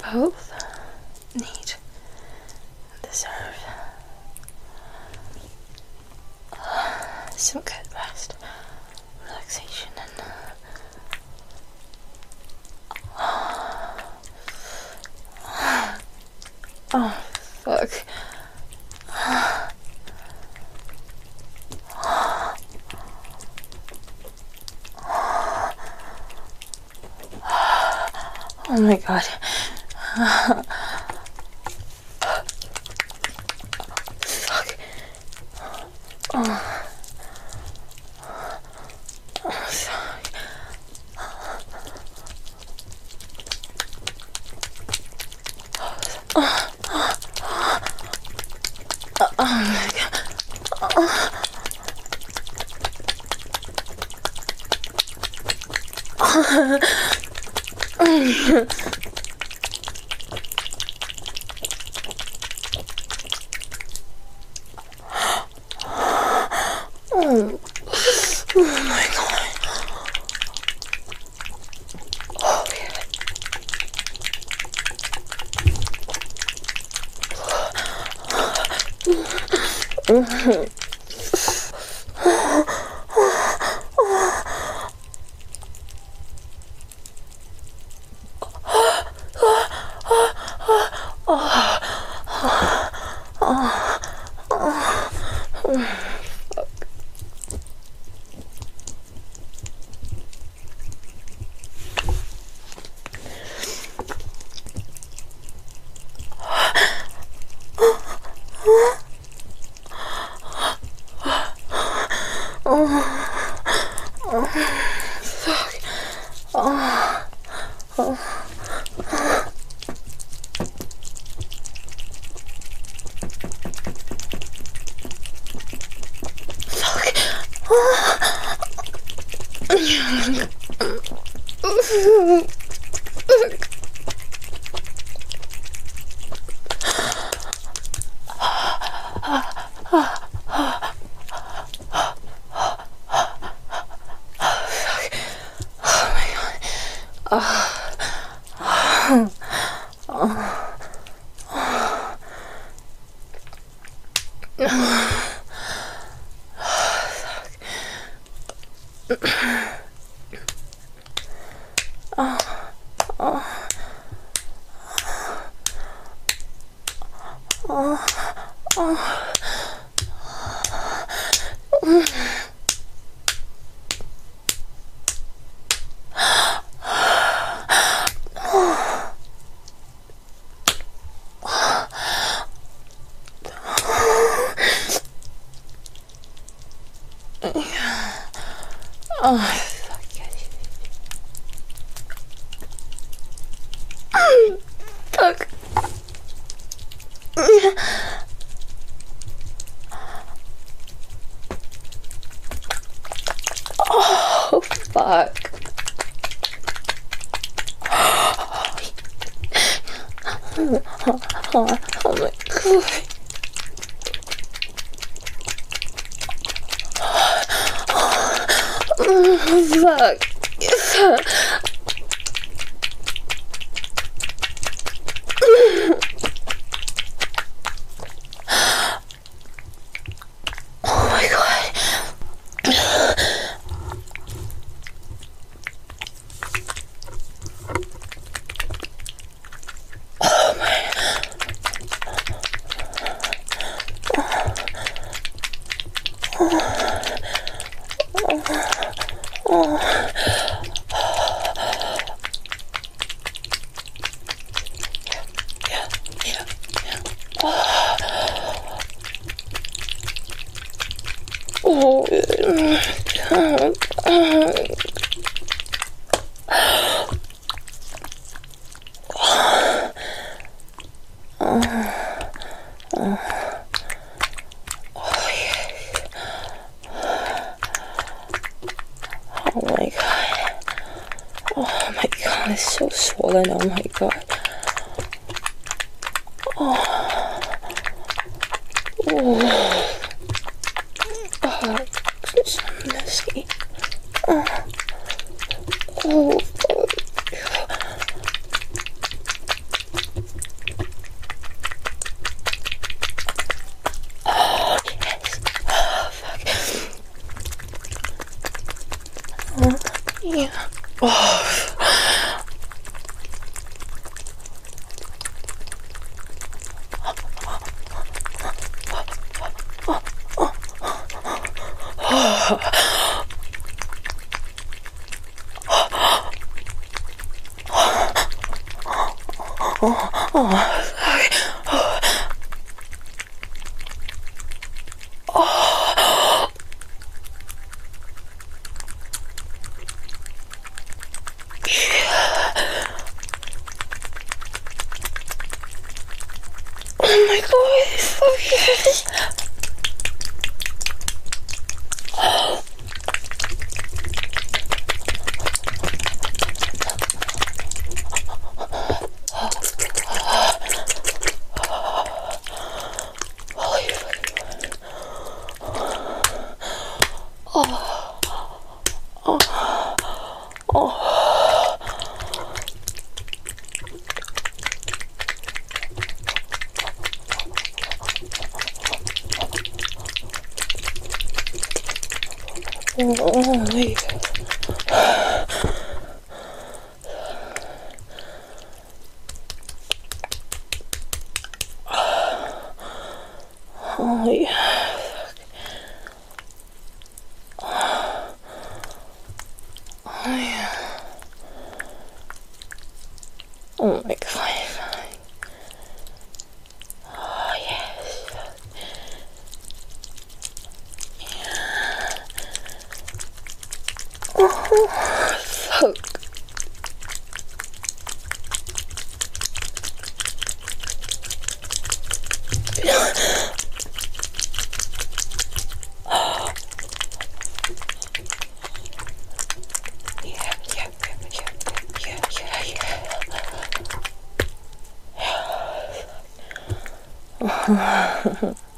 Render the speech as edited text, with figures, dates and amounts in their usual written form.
both need and deserve some good rest, relaxation, and oh, fuck. Oh my god. Fuck. Oh. Oh, sorry. Oh my god. Oh my god. Oh yeah. Oh, fuck it. Fuck. Oh, fuck. Oh my god. Fuck. Oh my god. Oh my. Oh, oh my god. Oh my god, it's so swollen. Oh my god. Oh. Oh. Oh, it's so messy. Oh. Oh. Oh my god, it's so good. Oh, wait. Oh, yeah. Oh, yeah. Oh, my God. Oh, yes. Yeah. Oh, so good. Yeah.